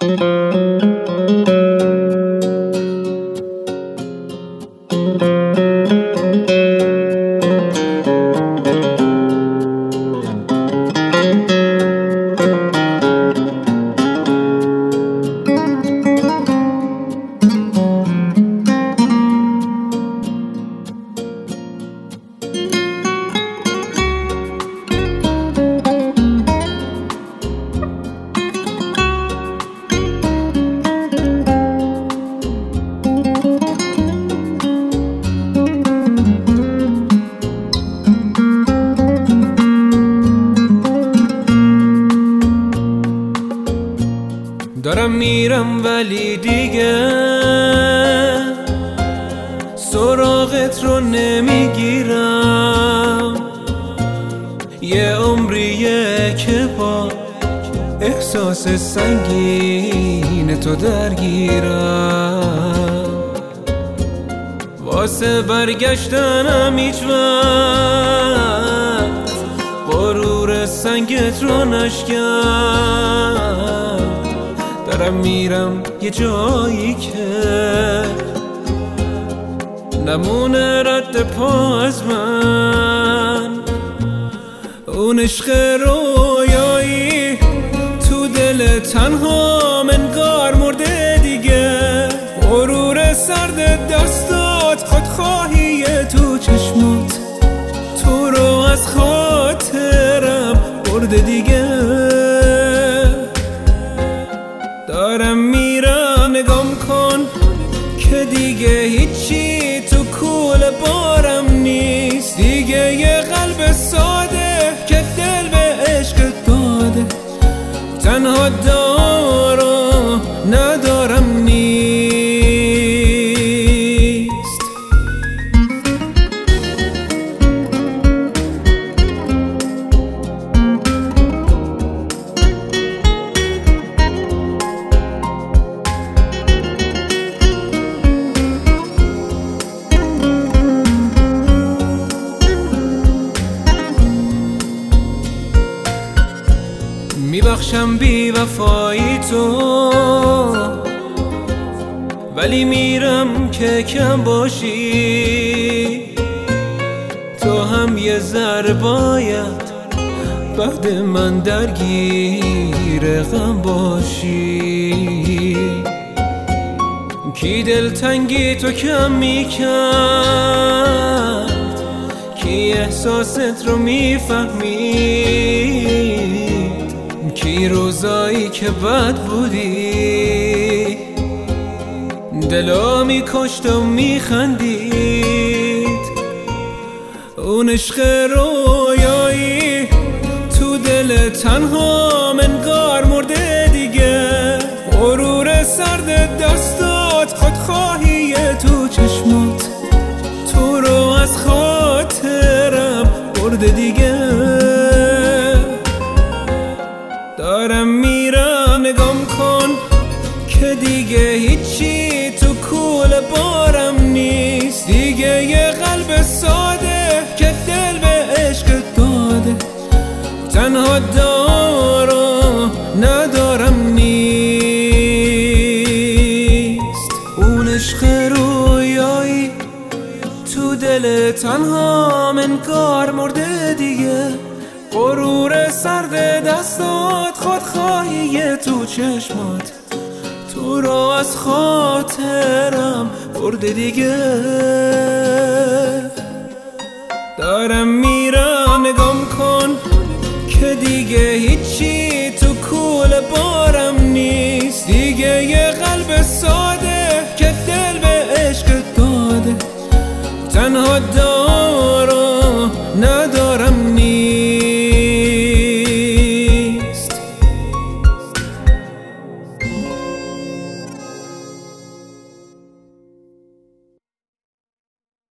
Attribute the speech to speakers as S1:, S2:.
S1: دارم میرم ولی دیگه سراغت رو نمیگیرم. یه عمریه که با احساس سنگین تو درگیرم. واسه برگشتنم هیچ وقت غرور سنگت رو نشکن. دارم میرم یه جایی که نمونه رد پا از من. اون عشق رویایی تو دل تنها منگار مرده دیگه. غرور سرد دستات، خودخواهی تو چشمات، تو رو از خاطرم برده دیگه. دارم میرم نگام کن که دیگه هیچی تو کوله بارم نیست. دیگه یه قلب ساده که دل به عشق داده، تنها دارم ندارم نیست. میبخشم بی وفایی تو، ولی میرم که کم باشی. تو هم یه ذره باید بعد من درگیر غم باشی. کی دلتنگی تو کم میکرد، کی احساست رو میفهمید، کی روزایی که بد بودی دلا میکشت و میخندید. اون عشق رویایی تو دل تنها منگار مرده دیگه. غرور سرد دستات، خودخواهی تو چشمات، تو رو از خاطرم برده دیگه. دارم میرم نگام کن که دیگه هیچی تو کوله بارم نیست. دیگه یه قلب ساده که دل به عشق داده، تنها دارم ندارم نیست. اون عشق رویایی تو دل تنها منگار مرده دیگه. غرور سرد دستات، خودخواهی تو چشمات، تو رو از خاطرم برده دیگه. دارم میرم نگام کن که دیگه هیچی تو کوله بارم نیست. دیگه یه قلب